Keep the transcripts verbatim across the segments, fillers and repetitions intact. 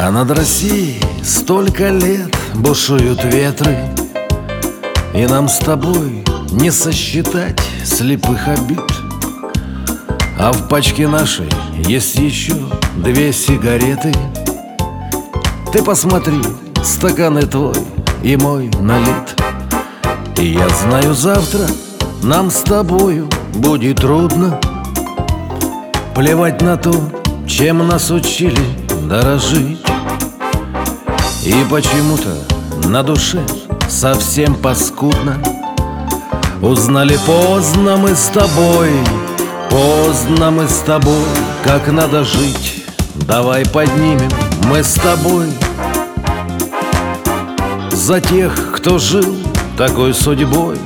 А над Россией столько лет бушуют ветры, и нам с тобой не сосчитать слепых обид. А в пачке нашей есть еще две сигареты. Ты посмотри, стаканы твой и мой налит. И я знаю, завтра нам с тобою будет трудно. Плевать на то, чем нас учили дорожить. И почему-то на душе совсем паскудно. Узнали поздно мы с тобой, поздно мы с тобой, как надо жить. Давай поднимем мы с тобой за тех, кто жил такой судьбой,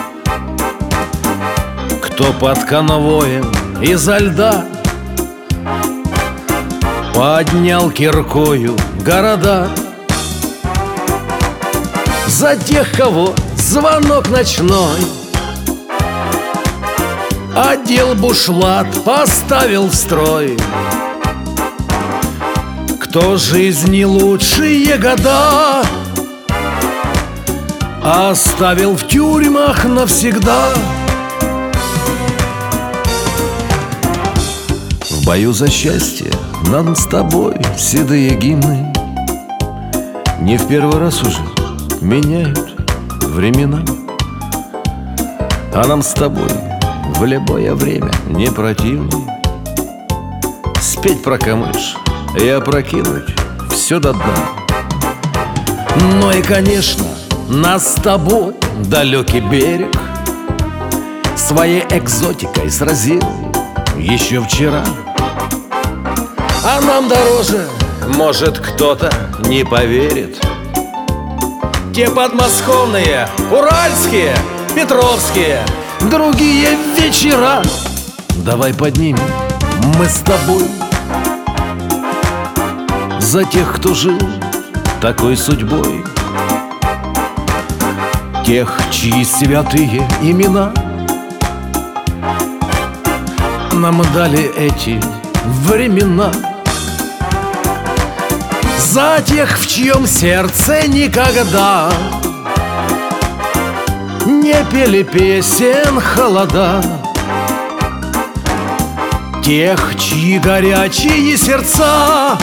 кто под конвоем изо льда поднял киркою города. За тех, кого звонок ночной одел бушлат, поставил в строй, кто жизни лучшие года оставил в тюрьмах навсегда. В бою за счастье нам с тобой седые гимны не в первый раз уже меняют времена. А нам с тобой в любое время не противно спеть про камыш и опрокинуть все до дна. Ну и, конечно, нас с тобой далекий берег своей экзотикой сразил еще вчера. А нам дороже, может, кто-то не поверит, те подмосковные, уральские, петровские, другие вечера. Давай поднимем мы с тобой за тех, кто жил такой судьбой, тех, чьи святые имена нам дали эти времена. За тех, в чьем сердце никогда не пели песен холода, тех, чьи горячие сердца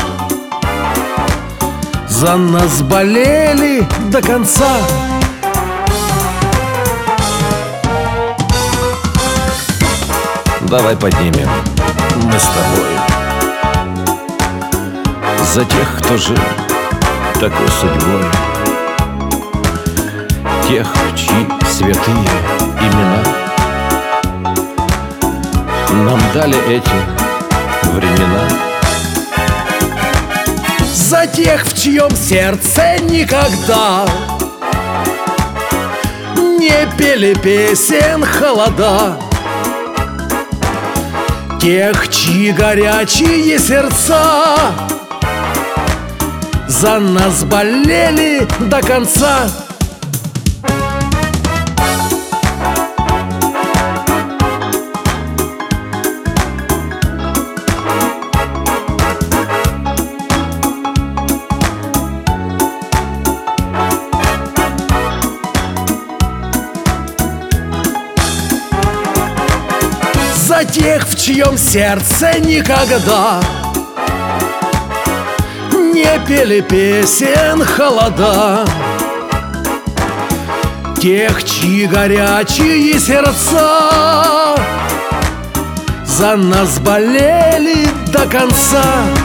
за нас болели до конца. Давай поднимем мы с тобой за тех, кто жил такой судьбой, тех, чьи святые имена нам дали эти времена. За тех, в чьем сердце никогда не пели песен холода, тех, чьи горячие сердца за нас болели до конца. За тех, в чьем сердце никогда не пели песен холода, тех, чьи горячие сердца за нас болели до конца.